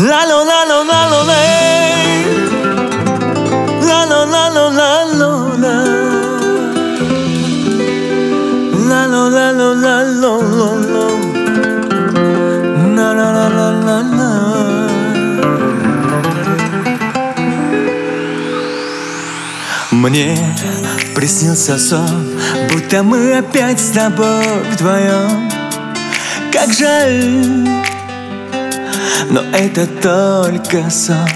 La la la la la la la. La la la la la la la. La la la la la la la. La la la la la la. Мне приснился сон, будто мы опять с тобой вдвоем. Как жаль, но это только сон.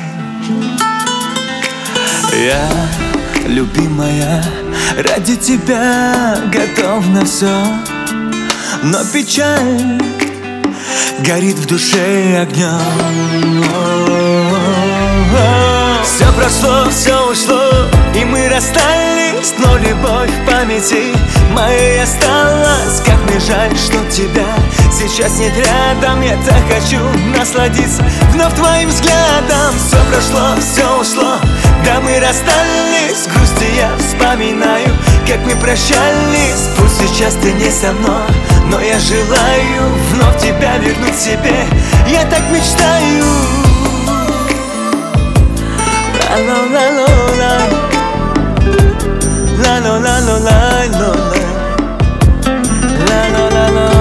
Я, любимая, ради тебя готов на все. Но печаль горит в душе огнем. Все прошло, все ушло, и мы расстались, но любовь в памяти моей осталась. Как мне жаль, что тебя сейчас нет рядом. Я так хочу насладиться вновь твоим взглядом. Все прошло, все ушло, да мы расстались. В грусти я вспоминаю, как мы прощались. Пусть сейчас ты не со мной, но я желаю вновь тебя вернуть себе. Я так мечтаю. La-la-la-la-la. La-la-la-la-la-la. La-la-la-la.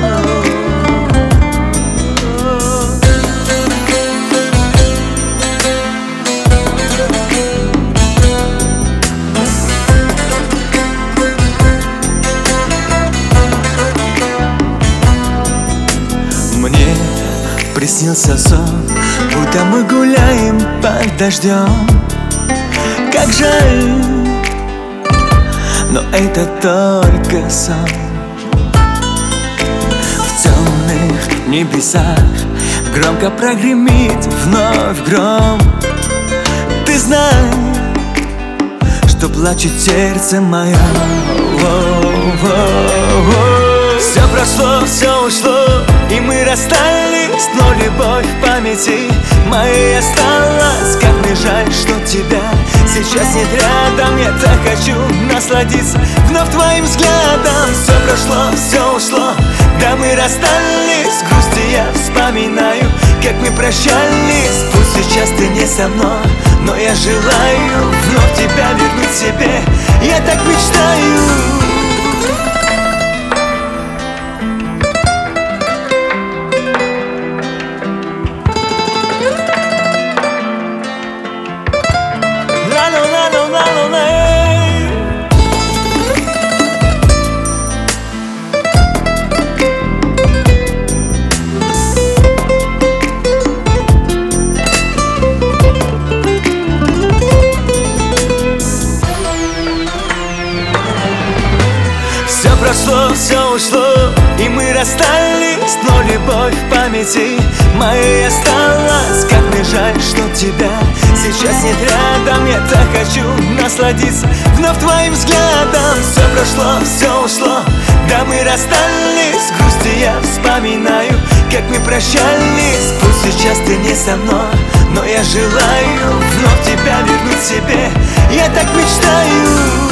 Мне приснился сон, будто мы гуляем под дождем. Как жаль, но это только сон. В темных небесах громко прогремит вновь гром. Ты знай, что плачет сердце мое. Все прошло, все ушло, и мы расстались, но любовь в памяти моей осталась. Как мне жаль, что тебя сейчас нет рядом. Я так хочу насладиться вновь твоим взглядом. Все прошло, все ушло, да мы расстались. В грусти я вспоминаю, как мы прощались. Пусть сейчас ты не со мной, но я желаю вновь тебя вернуть себе. Я так мечтаю. Все прошло, все ушло, и мы расстались, но любовь в памяти моей осталась. Как мне жаль, что тебя сейчас нет рядом. Я так хочу насладиться вновь твоим взглядом. Все прошло, все ушло, да мы расстались. В грусти я вспоминаю, как мы прощались. Пусть сейчас ты не со мной, но я желаю вновь тебя вернуть себе. Я так мечтаю.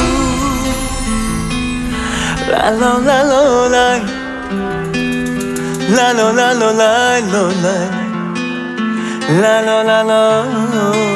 La la la la la. La la la la la la. La la la la.